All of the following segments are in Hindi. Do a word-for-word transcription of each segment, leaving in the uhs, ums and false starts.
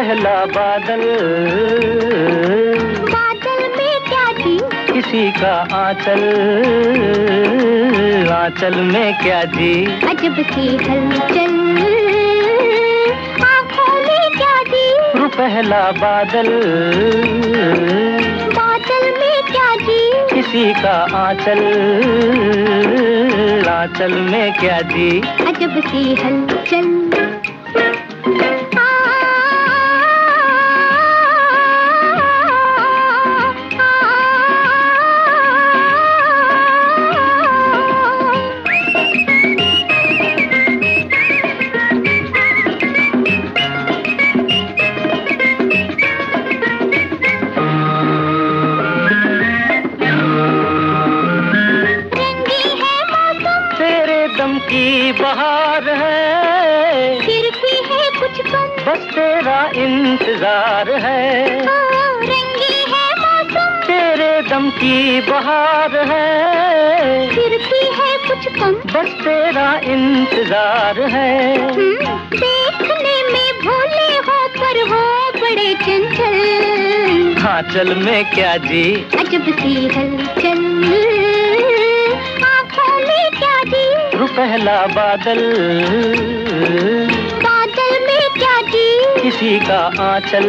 पहला बादल, बादल में क्या जी, किसी का आंचल, आंचल में क्या जी, अजब सी हलचल, आँखों में क्या जी, रू पहला बादल, बादल में क्या जी, किसी का आंचल, आंचल में क्या जी, अजब सी हलचल। दम की बहार है, फिर भी है कुछ कम, बस तेरा इंतजार है। ओ, रंगी है मौसम, तेरे दम की बहार है, फिर भी है कुछ कम, बस तेरा इंतजार है। देखने में भोले हो पर हो बड़े चंचल, आंचल में क्या जी, अजब सी हलचल, आँखों में क्या जी, रू पहला बादल, बादल में क्या जी, किसी का आंचल,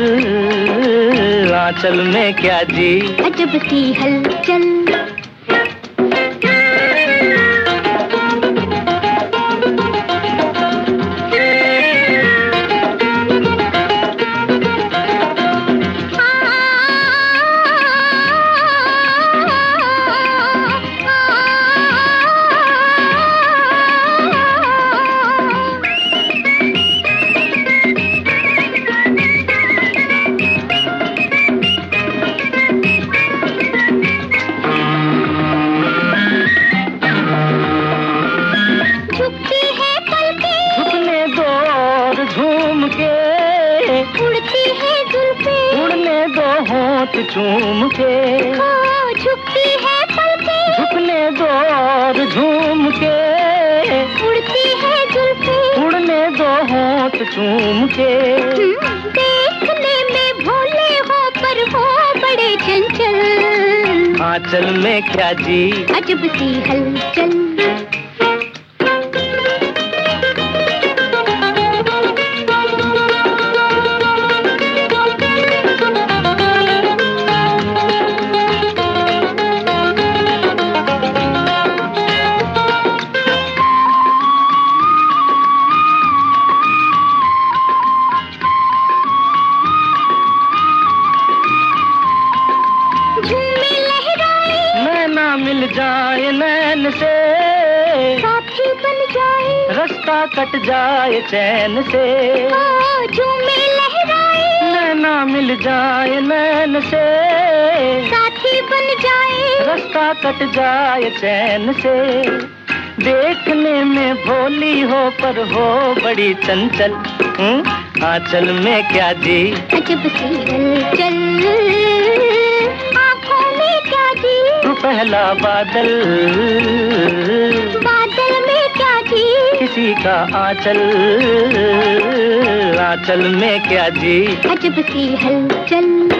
आंचल में क्या जी, अजब सी हलचल। झूम के उड़ती है जुल्फें, उड़ने दो होंठ चूम के, ओ झुकती है पलकें, झुकने दो और झूम के, उड़ती है जुल्फें, उड़ने दो होंठ चूम के। देखने में भोले हो पर हो बड़े चंचल, आंचल में क्या जी, अजब सी हलचल। मिल जाए नैन से, साथी बन जाए, रास्ता कट जाए चैन से, झूमे लहराए, नैना मिल जाए नैन से, साथी बन जाए, रास्ता कट जाए चैन से। देखने में भोली हो पर हो बड़ी चंचल, आंचल में क्या जी, अजब सी हलचल, पहला बादल, बादल में क्या जी, किसी का आंचल, आंचल में क्या जी, अजब सी हलचल।